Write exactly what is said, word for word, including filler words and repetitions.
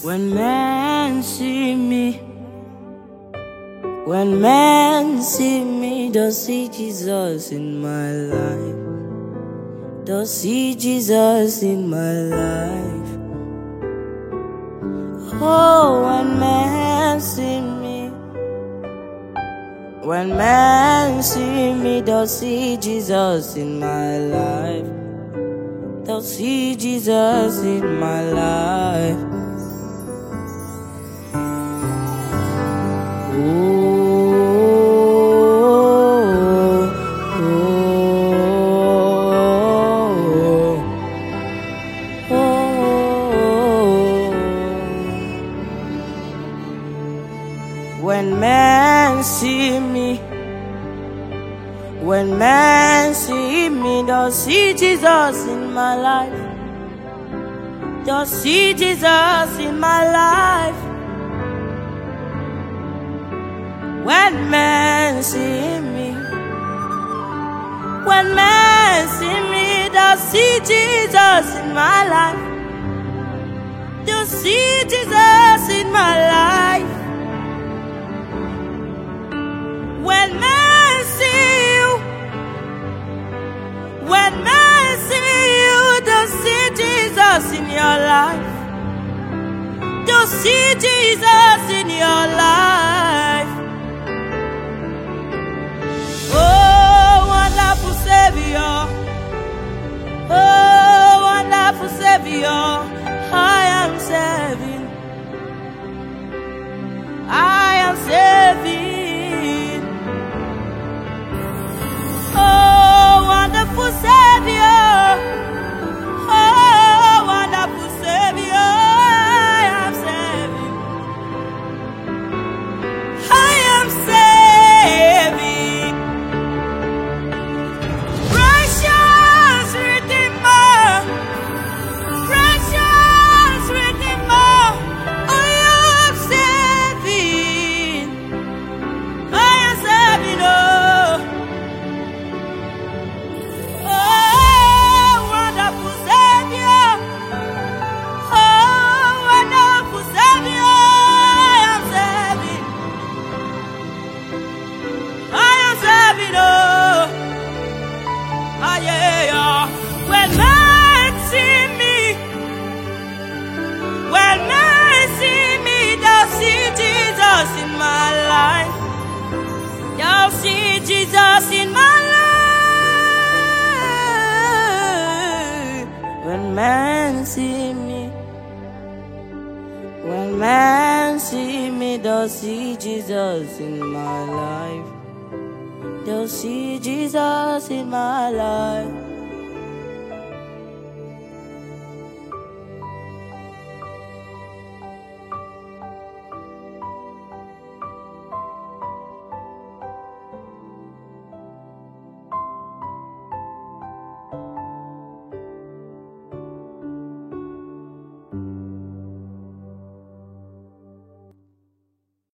When men see me, when men see me, they'll see Jesus in my life. They'll see Jesus in my life. Oh, when men see me, when men see me, they'll see Jesus in my life. They'll see Jesus in my life. Oh, oh, oh. When men see me, when men see me, they'll see Jesus in my life. They'll see Jesus in my life. When men see me, when men see me, they'll see Jesus in my life. They'll see Jesus in my life. When men see you, when men see you, they'll see Jesus in your life. They'll see Jesus in your life. Oh, wonderful Savior. Oh, wonderful Savior. I am saving. I am saving. Oh, wonderful Savior. Oh, wonderful Savior. I am saving. I am saving. Precious Redeemer. Precious Redeemer. I am saving. I am saving. Oh. When men see me, when men see me, they'll see Jesus in my life. They'll see Jesus in my life. When men see me, when men see me, they'll see Jesus in my life. They'll see Jesus in my life.